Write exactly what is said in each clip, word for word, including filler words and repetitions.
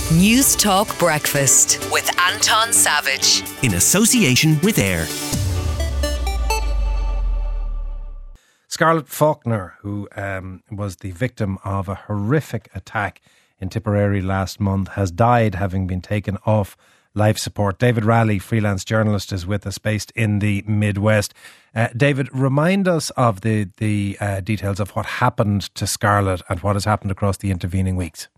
News Talk Breakfast with Anton Savage. In association with AIR. Scarlett Faulkner, who um, was the victim of a horrific attack in Tipperary last month, has died having been taken off life support. David Raleigh, freelance journalist, is with us, based in the Midwest. Uh, David, remind us of the, the uh, details of what happened to Scarlett and what has happened across the intervening weeks.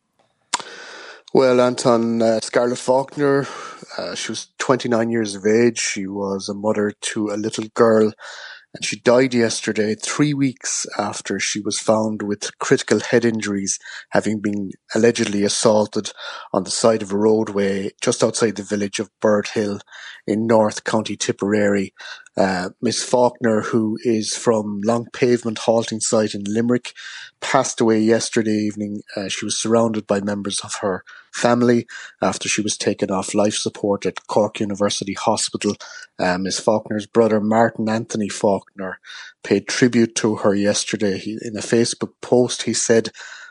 Well, Anton, uh, Scarlett Faulkner, uh, she was twenty-nine years of age. She was a mother to a little girl, and she died yesterday, three weeks after she was found with critical head injuries, having been allegedly assaulted on the side of a roadway just outside the village of Birdhill in North County Tipperary. Uh, Miss Faulkner, who is from Long Pavement Halting Site in Limerick, passed away yesterday evening. Uh, she was surrounded by members of her family after she was taken off life support at Cork University Hospital. Uh, Miss Faulkner's brother, Martin Anthony Faulkner, paid tribute to her yesterday. He, in a Facebook post, he said,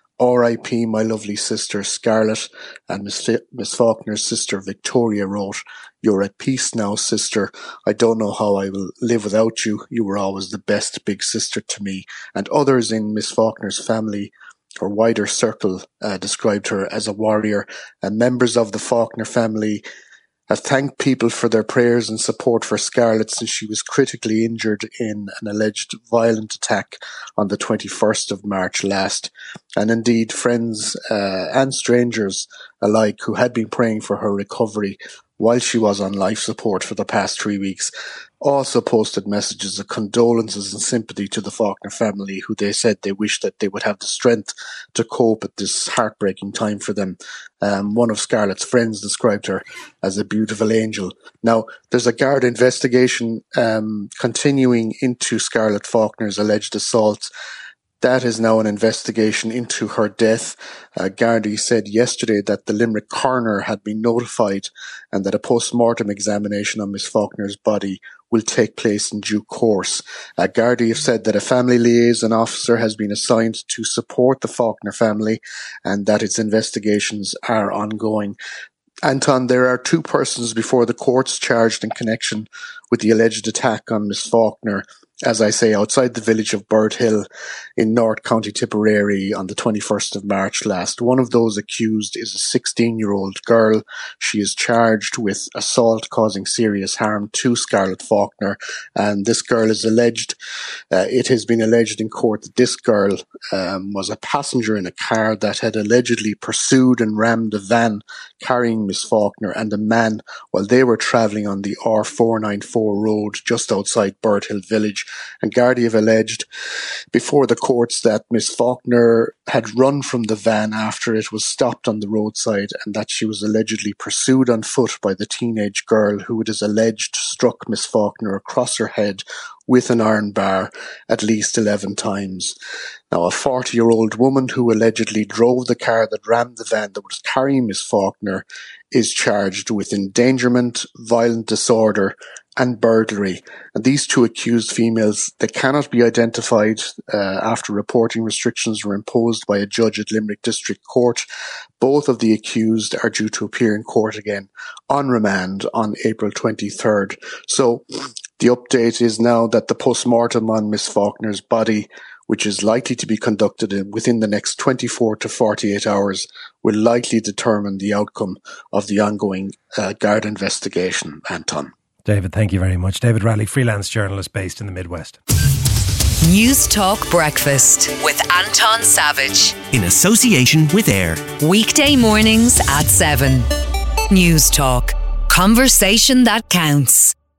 R I P my lovely sister Scarlett. And Miss, F- Miss Faulkner's sister Victoria wrote, "You're at peace now, sister. I don't know how I will live without you. You were always the best big sister to me." And others in Miss Faulkner's family or wider circle uh, described her as a warrior. And members of the Faulkner family have thanked people for their prayers and support for Scarlett since she was critically injured in an alleged violent attack on the twenty-first of March last. And indeed, friends uh, and strangers alike who had been praying for her recovery while she was on life support for the past three weeks also posted messages of condolences and sympathy to the Faulkner family, who they said they wish that they would have the strength to cope at this heartbreaking time for them. Um, one of Scarlett's friends described her as a beautiful angel. Now, there's a Garda investigation um, continuing into Scarlett Faulkner's alleged assaults. That is now an investigation into her death. Uh, Gardaí said yesterday that the Limerick coroner had been notified and that a post-mortem examination on Miss Faulkner's body will take place in due course. Uh, Gardaí have said that a family liaison officer has been assigned to support the Faulkner family and that its investigations are ongoing. Anton, there are two persons before the courts charged in connection with the alleged attack on Miss Faulkner, as I say, outside the village of Birdhill in North County Tipperary on the twenty-first of March last. One of those accused is a sixteen-year-old girl. She is charged with assault causing serious harm to Scarlett Faulkner, and this girl is alleged, uh, it has been alleged in court that this girl um, was a passenger in a car that had allegedly pursued and rammed a van carrying Miss Faulkner and a man while they were travelling on the R four ninety-four road just outside Birdhill village. And Gardaí have alleged before the courts that Miss Faulkner had run from the van after it was stopped on the roadside and that she was allegedly pursued on foot by the teenage girl who it is alleged struck Miss Faulkner across her head with an iron bar at least eleven times. Now, a forty-year-old woman who allegedly drove the car that rammed the van that was carrying Miss Faulkner is charged with endangerment, violent disorder and burglary. And these two accused females, they cannot be identified uh, after reporting restrictions were imposed by a judge at Limerick District Court. Both of the accused are due to appear in court again on remand on April twenty-third. So the update is now that the post-mortem on Miss Faulkner's body, which is likely to be conducted in within the next twenty-four to forty-eight hours, will likely determine the outcome of the ongoing uh, Garda investigation. Anton. David, thank you very much. David Raleigh, freelance journalist based in the Midwest. News Talk Breakfast with Anton Savage. In association with AIR. Weekday mornings at seven. News Talk. Conversation that counts.